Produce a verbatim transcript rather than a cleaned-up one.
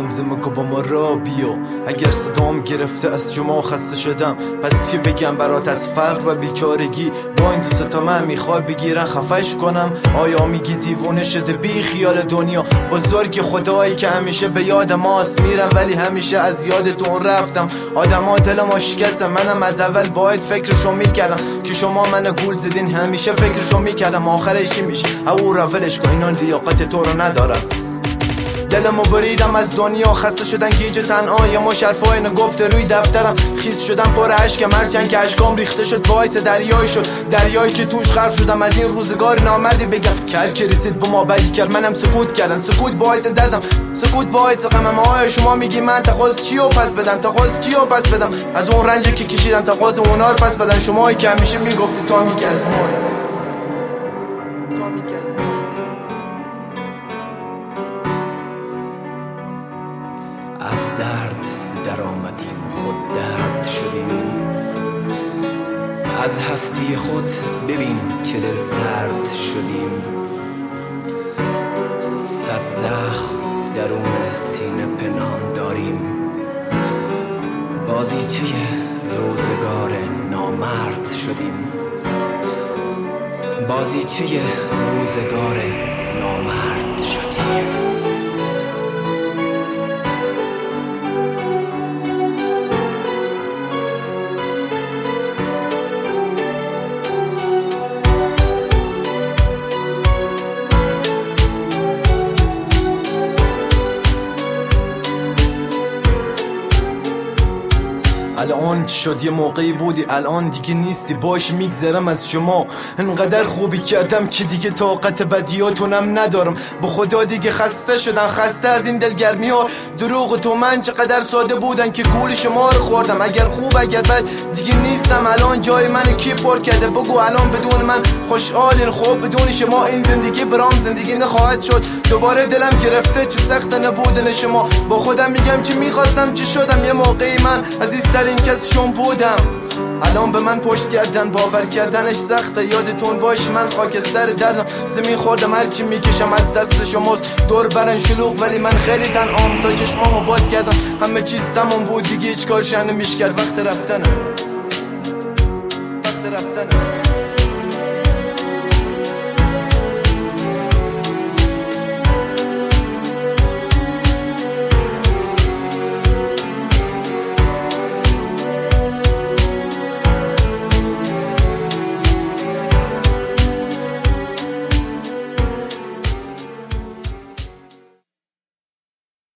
زمزمه که با ما را بیا. اگر صدام گرفته از شما خسته شدم، پس چی بگم برات از فقر و بیچارگی؟ با این دوست تا من میخوای بگیرن خفش کنم؟ آیا میگی دیوونه شده بی خیال دنیا؟ بزرگ خدایی که همیشه به یاد ماست، میرم ولی همیشه از یادتون رفتم. آدم ها دل ما شکستم، منم از اول باید فکرشو میکردم که شما من گول زدین، همیشه فکرشو میکردم آخرش چی میشه؟ او را ولش کن، اینان لیاقت تو رو ندارم. دلمو بریدم از دنیا، خسته شدن گیج تنها، یه مش حرفای نگفته روی دفترم خیس شدم پر اشکم، هرچند که اشکام ریخته شد باعث دریای شد، دریایی که توش غرق شدم از این روزگار نامردی بگم که هر کی رسید به ما بدی کرد، منم سکوت کردم. سکوت باعث دردم، سکوت باعث غمم. آیا شما میگی من تقاض چی رو پس بدم؟ تقاض چی رو پس بدم؟ از اون رنجی که کشیدم تقاض اونا رو پس بدم. شمایی که همیشه میگفتی تو میگی از ما از درد در آمدیم و خود درد شدیم، از هستی خود ببین چه دل سرد شدیم. صد زخم درون سینه پنهان داریم، بازیچه روزگار نامرد شدیم، بازیچه روزگار نامرد شدیم. الان چی شد؟ یه موقعی بودی الان دیگه نیستی، باش میگذرم از شما. انقدر خوبی کردم که دیگه طاقت بدیاتونم ندارم. به خدا دیگه خسته شدم، خسته از این دلگرمی ها. دروغ تو من چقدر ساده بودن که گول شما رو خوردم. اگر خوب اگر بد دیگه نیستم. الان جای من کی پر کرده؟ بگو الان بدون من خوشحالین؟ خب بدون شما این زندگی برام زندگی نخواهد شد. دوباره دلم گرفته چه سخت نبودن شما. با خودم میگم چی میخواستم چی شدم. یه موقعی من عزیزترین کس شون بودم، الان به من پشت کردن، باور کردنش سخته. یادتون باش من خاکستر دردم، زمین خوردم هرچی میکشم از دست شماست. دور برن شلوغ ولی من خیلی تنهام، تا چشمامو باز کردم همه چیز تمام بود دیگه هیچ کارش نمیشه کرد. وقت رفتنه، وقت رفتنه.